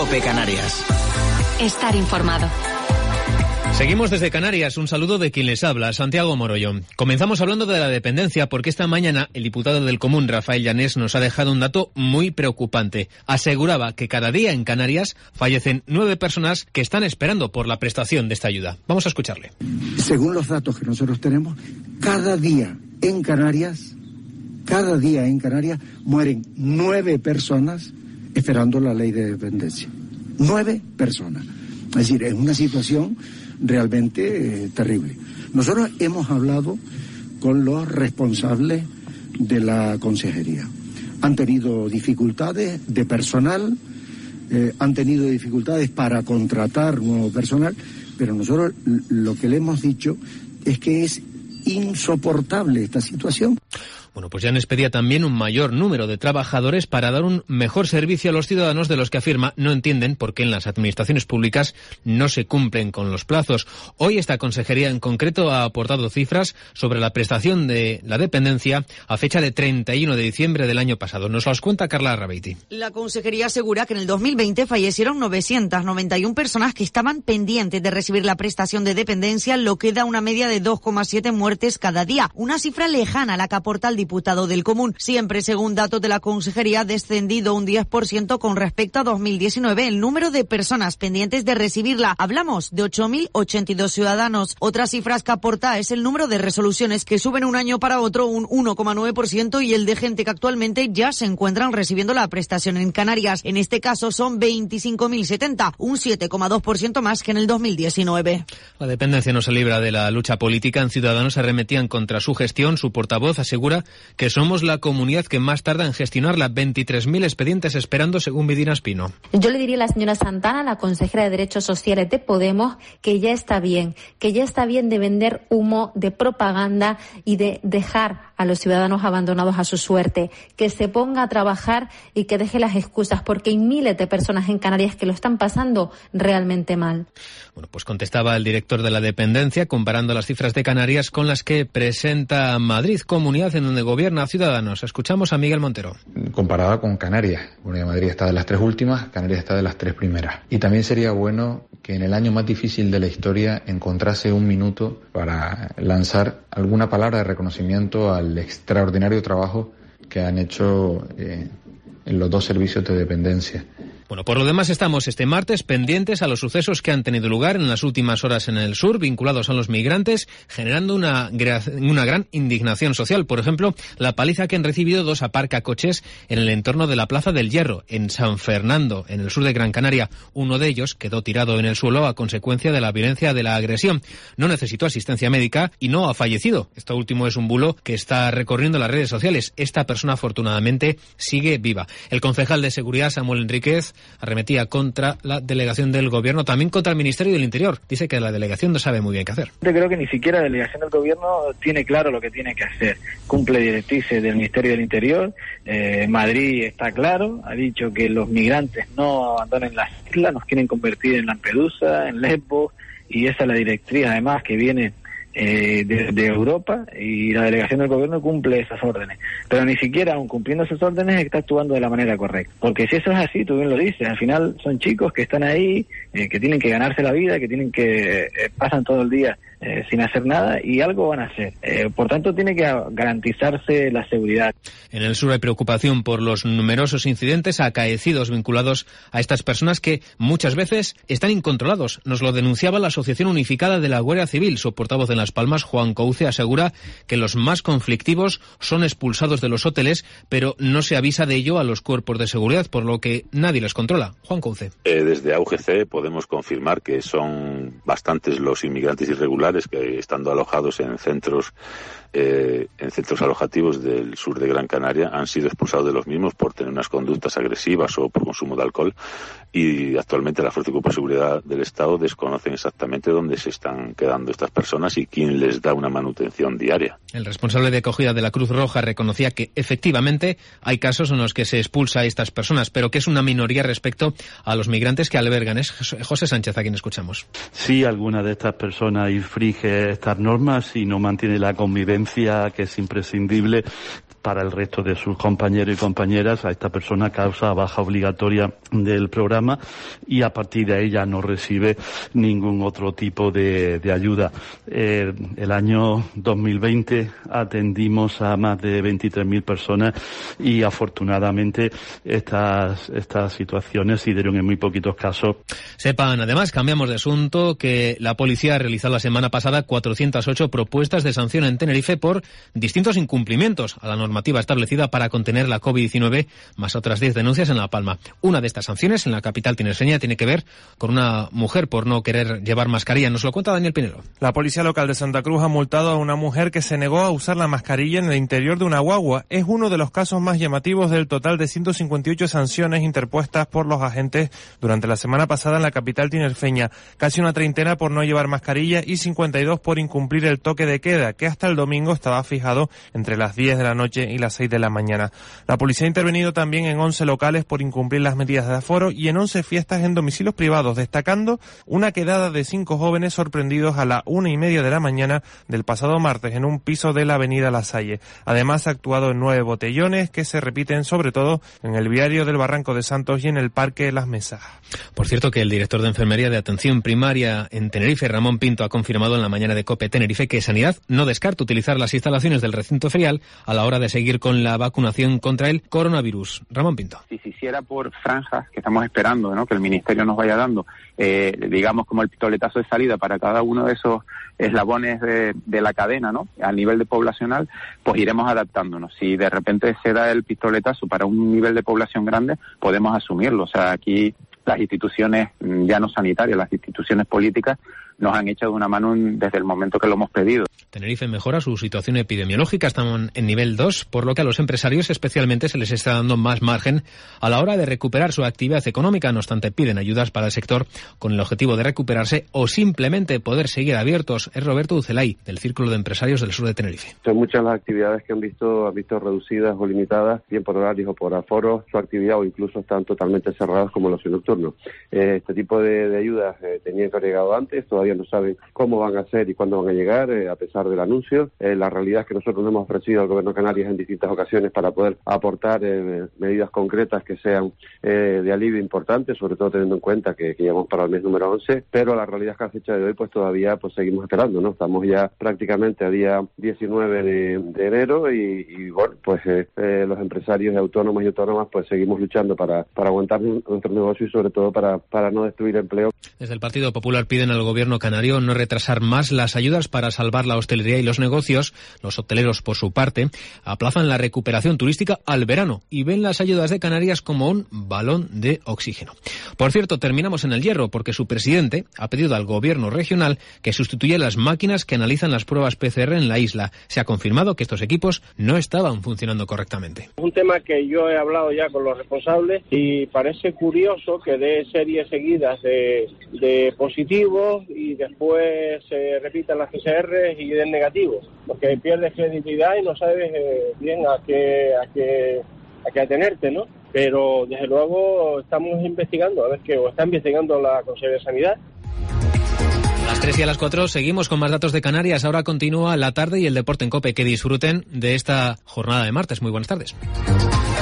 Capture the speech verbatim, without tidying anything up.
COPE Canarias. Estar informado. Seguimos desde Canarias. Un saludo de quien les habla, Santiago Morollo. Comenzamos hablando de la dependencia porque esta mañana el diputado del Común, Rafael Llanés, nos ha dejado un dato muy preocupante. Aseguraba que cada día en Canarias fallecen nueve personas que están esperando por la prestación de esta ayuda. Vamos a escucharle. Según los datos que nosotros tenemos, cada día en Canarias, cada día en Canarias mueren nueve personas esperando la ley de dependencia. Nueve personas. Es decir, es una situación realmente eh, terrible. Nosotros hemos hablado con los responsables de la consejería. Han tenido dificultades de personal, eh, han tenido dificultades para contratar nuevo personal, pero nosotros lo que le hemos dicho es que es insoportable esta situación. Bueno, pues Llanés pedía también un mayor número de trabajadores para dar un mejor servicio a los ciudadanos, de los que afirma no entienden por qué en las administraciones públicas no se cumplen con los plazos. Hoy esta consejería en concreto ha aportado cifras sobre la prestación de la dependencia a fecha de treinta y uno de diciembre del año pasado. Nos las cuenta Carla Arrabeiti. La consejería asegura que en el dos mil veinte fallecieron novecientas noventa y una personas que estaban pendientes de recibir la prestación de dependencia, lo que da una media de dos coma siete muertes cada día. Una cifra lejana a la que aporta el diputado del Común. Siempre, según datos de la consejería, ha descendido un diez por ciento con respecto a dos mil diecinueve el número de personas pendientes de recibirla. Hablamos de ocho mil ochenta y dos ciudadanos. Otras cifras que aporta es el número de resoluciones, que suben un año para otro un uno coma nueve por ciento, y el de gente que actualmente ya se encuentran recibiendo la prestación en Canarias. En este caso son veinticinco mil setenta, un siete coma dos por ciento más que en el dos mil diecinueve. La dependencia no se libra de la lucha política. En Ciudadanos arremetían contra su gestión. Su portavoz asegura que somos la comunidad que más tarda en gestionarla. veintitrés mil expedientes esperando, según Medina Espino. Yo le diría a la señora Santana, la consejera de Derechos Sociales de Podemos, que ya está bien, que ya está bien de vender humo, de propaganda y de dejar a los ciudadanos abandonados a su suerte, que se ponga a trabajar y que deje las excusas, porque hay miles de personas en Canarias que lo están pasando realmente mal. Bueno, pues contestaba el director de la dependencia comparando las cifras de Canarias con las que presenta Madrid, comunidad en donde gobierna Ciudadanos. Escuchamos a Miguel Montero. Comparada con Canarias, Comunidad de Madrid está de las tres últimas, Canarias está de las tres primeras. Y también sería bueno que en el año más difícil de la historia encontrase un minuto para lanzar alguna palabra de reconocimiento al extraordinario trabajo que han hecho eh, en los dos servicios de dependencia. Bueno, por lo demás estamos este martes pendientes a los sucesos que han tenido lugar en las últimas horas en el sur, vinculados a los migrantes, generando una, una gran indignación social. Por ejemplo, la paliza que han recibido dos aparcacoches en el entorno de la Plaza del Hierro, en San Fernando, en el sur de Gran Canaria. Uno de ellos quedó tirado en el suelo a consecuencia de la violencia de la agresión. No necesitó asistencia médica y no ha fallecido. Esto último es un bulo que está recorriendo las redes sociales. Esta persona, afortunadamente, sigue viva. El concejal de Seguridad, Samuel Enríquez, arremetía contra la delegación del Gobierno, también contra el Ministerio del Interior. Dice que la delegación no sabe muy bien qué hacer. Yo creo que ni siquiera la delegación del Gobierno tiene claro lo que tiene que hacer. Cumple directrices del Ministerio del Interior. Eh, Madrid está claro, ha dicho que los migrantes no abandonen las islas, nos quieren convertir en Lampedusa, en Lesbos, y esa es la directriz además que viene Eh, de, de Europa, y la delegación del Gobierno cumple esas órdenes, pero ni siquiera aun cumpliendo esas órdenes está actuando de la manera correcta, porque si eso es así, tú bien lo dices, al final son chicos que están ahí, eh, que tienen que ganarse la vida, que tienen que eh, pasan todo el día eh, sin hacer nada, y algo van a hacer, eh, por tanto tiene que garantizarse la seguridad. En el sur hay preocupación por los numerosos incidentes acaecidos vinculados a estas personas que muchas veces están incontrolados. Nos lo denunciaba la Asociación Unificada de la Guardia Civil. Su portavoz en Las Palmas, Juan Couce, asegura que los más conflictivos son expulsados de los hoteles, pero no se avisa de ello a los cuerpos de seguridad, por lo que nadie les controla. Juan Couce. Eh, desde A U G C podemos confirmar que son bastantes los inmigrantes irregulares que, estando alojados en centros eh, en centros alojativos del sur de Gran Canaria, han sido expulsados de los mismos por tener unas conductas agresivas o por consumo de alcohol, y actualmente la Fuerza y Cuerpo de Seguridad del Estado desconocen exactamente dónde se están quedando estas personas y quién les da una manutención diaria. El responsable de acogida de la Cruz Roja reconocía que efectivamente hay casos en los que se expulsa a estas personas, pero que es una minoría respecto a los migrantes que albergan. Es José Sánchez a quien escuchamos. Si alguna de estas personas infringe estas normas y no mantiene la convivencia que es imprescindible, para el resto de sus compañeros y compañeras. A esta persona causa baja obligatoria del programa y a partir de ahí ya no recibe ningún otro tipo de, de ayuda. Eh, el año dos mil veinte atendimos a más de veintitrés mil personas y afortunadamente estas, estas situaciones se dieron en muy poquitos casos. Sepan, además, cambiamos de asunto, que la policía ha realizado la semana pasada cuatrocientas ocho propuestas de sanción en Tenerife por distintos incumplimientos a la normativa establecida para contener la covid diecinueve, más otras diez denuncias en La Palma. Una de estas sanciones en la capital tinerfeña tiene que ver con una mujer por no querer llevar mascarilla. Nos lo cuenta Daniel Pinero. La policía local de Santa Cruz ha multado a una mujer que se negó a usar la mascarilla en el interior de una guagua. Es uno de los casos más llamativos del total de ciento cincuenta y ocho sanciones interpuestas por los agentes durante la semana pasada en la capital tinerfeña. Casi una treintena por no llevar mascarilla y cincuenta y dos por incumplir el toque de queda, que hasta el domingo estaba fijado entre las diez de la noche y las seis de la mañana. La policía ha intervenido también en once locales por incumplir las medidas de aforo y en once fiestas en domicilios privados, destacando una quedada de cinco jóvenes sorprendidos a la una y media de la mañana del pasado martes en un piso de la avenida La Salle. Además, ha actuado en nueve botellones que se repiten sobre todo en el viario del Barranco de Santos y en el Parque Las Mesas. Por cierto, que el director de Enfermería de Atención Primaria en Tenerife, Ramón Pinto, ha confirmado en la mañana de COPE Tenerife que Sanidad no descarta utilizar las instalaciones del recinto ferial a la hora de seguir con la vacunación contra el coronavirus. Ramón Pinto. Si se hiciera por franjas, que estamos esperando, ¿no?, que el Ministerio nos vaya dando, eh, digamos como el pistoletazo de salida para cada uno de esos eslabones de, de la cadena, ¿no?, a nivel de poblacional, pues iremos adaptándonos. Si de repente se da el pistoletazo para un nivel de población grande, podemos asumirlo. O sea, aquí las instituciones, ya no sanitarias, las instituciones políticas, nos han echado una mano desde el momento que lo hemos pedido. Tenerife mejora su situación epidemiológica, están en nivel dos, por lo que a los empresarios especialmente se les está dando más margen a la hora de recuperar su actividad económica. No obstante, piden ayudas para el sector con el objetivo de recuperarse o simplemente poder seguir abiertos. Es Roberto Ucelay, del Círculo de Empresarios del Sur de Tenerife. Son muchas las actividades que han visto, han visto reducidas o limitadas, bien por horarios o por aforos, su actividad, o incluso están totalmente cerradas como los nocturnos. Eh, este tipo de, de ayudas eh, tenían que haber llegado antes, todavía no saben cómo van a ser y cuándo van a llegar, eh, a pesar del anuncio. Eh, la realidad es que nosotros nos hemos ofrecido al Gobierno de Canarias en distintas ocasiones para poder aportar eh, medidas concretas que sean eh, de alivio importante, sobre todo teniendo en cuenta que, que llevamos para el mes número once, pero la realidad es que a fecha de hoy pues todavía pues seguimos esperando, ¿no? Estamos ya prácticamente a día diecinueve de, de enero y, y bueno, pues eh, eh, los empresarios autónomos y autónomas pues seguimos luchando para, para aguantar nuestro negocio y sobre todo para, para no destruir empleo. Desde el Partido Popular piden al Gobierno canario no retrasar más las ayudas para salvar la hostelería y los negocios. Los hoteleros, por su parte, aplazan la recuperación turística al verano y ven las ayudas de Canarias como un balón de oxígeno. Por cierto, terminamos en el Hierro porque su presidente ha pedido al Gobierno regional que sustituya las máquinas que analizan las pruebas P C R en la isla. Se ha confirmado que estos equipos no estaban funcionando correctamente. Es un tema que yo he hablado ya con los responsables y parece curioso que dé series seguidas de, de positivos y después se repitan las P C R y den negativos, porque pierdes credibilidad y no sabes eh, bien a qué, a qué, a qué atenerte, ¿no? Pero desde luego estamos investigando, a ver qué, o está investigando la Consejería de Sanidad. A las tres y a las cuatro seguimos con más datos de Canarias. Ahora continúa la tarde y el deporte en COPE. Que disfruten de esta jornada de martes. Muy buenas tardes.